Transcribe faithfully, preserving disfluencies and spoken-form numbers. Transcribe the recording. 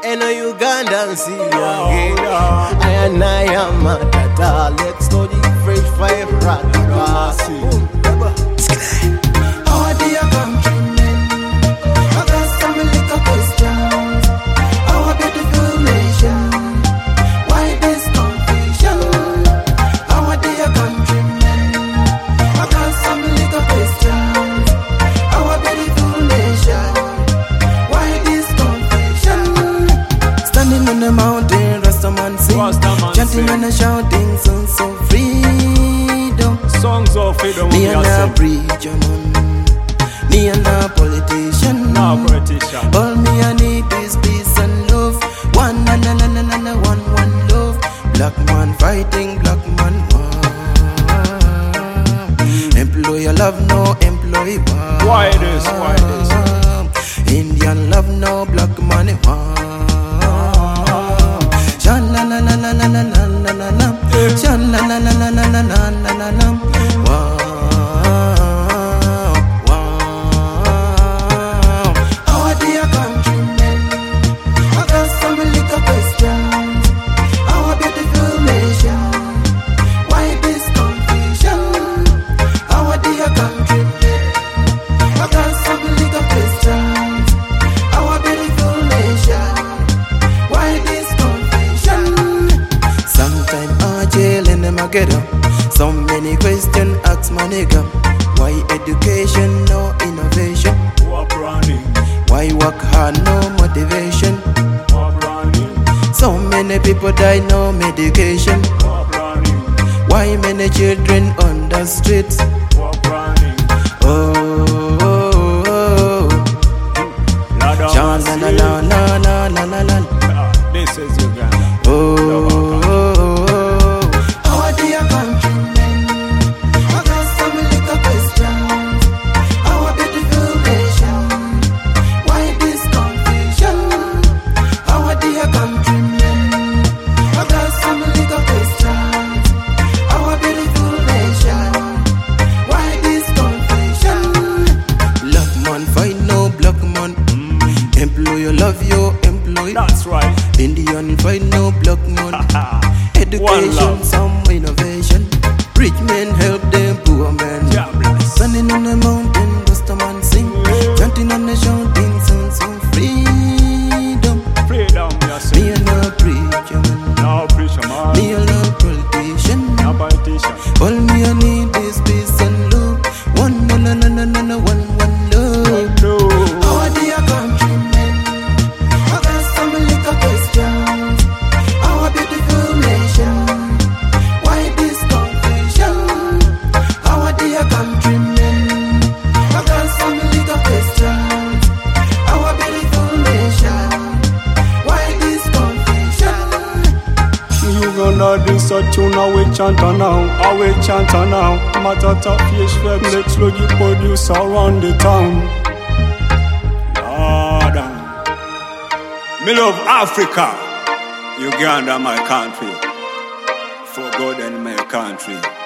and a Ugandan see again. I and I am a tata. Let's study fresh fire rock. Our dear countrymen, I got some little questions. Our beautiful nation, why this confusion? Our dear countrymen, I got some little questions. Our beautiful nation, why this confusion? Standing on the mountain, Rastaman sing, chanting and a shouting songs of freedom. Songs of freedom. Me and a preacher man, me and a politician. No politician. All me I need is peace and love. One na na na na na na one one love. Black man fighting, black man war. Employer love, no employee war. Why this? Why this? Indian love, no black money war. Shan na na na na na na na na na na. Shan na na na na na na na na na na. Wow, wow. Our dear countrymen, I got some little questions. Our beautiful nation, why this confusion? Our dear countrymen, I got some little questions. Our beautiful nation, why this confusion? Sometime I jail and them a get up. So many questions ask my nigga. Why education, no innovation? Why work hard, no motivation? So many people die, no medication. Why many children on the streets? Oh, oh, oh, oh. La la la la la la la la la. This is Uganda. Oh, oh, oh, oh. Our dear countrymen, I got some little questions. Our beautiful nation, why this confusion? Our dear countrymen, I got some little questions. Our beautiful nation, why this confusion? Black man fight no black man. Employer love your employee. That's right. Indian fight no black man. Education, some innovation. Rich men help them poor men. Standing on the mountain, Rastaman sing, chanting on the shouting songs of freedom. Freedom, yes. Me and a preacher man, No preacher man. me and a politician. No politician. All me I need is peace and love. One na na na na na na one one love. No. Our dear countrymen, I got some little questions. Our beautiful nation, why this confusion? Our dear countrymen, I got some little questions. Our beautiful nation, why this confusion? Uganda, this a tune we chant now. I we chant now. Matata fish fed. Let's look you produce around the town. Lord, me love Africa. Uganda, my country. For God and my country.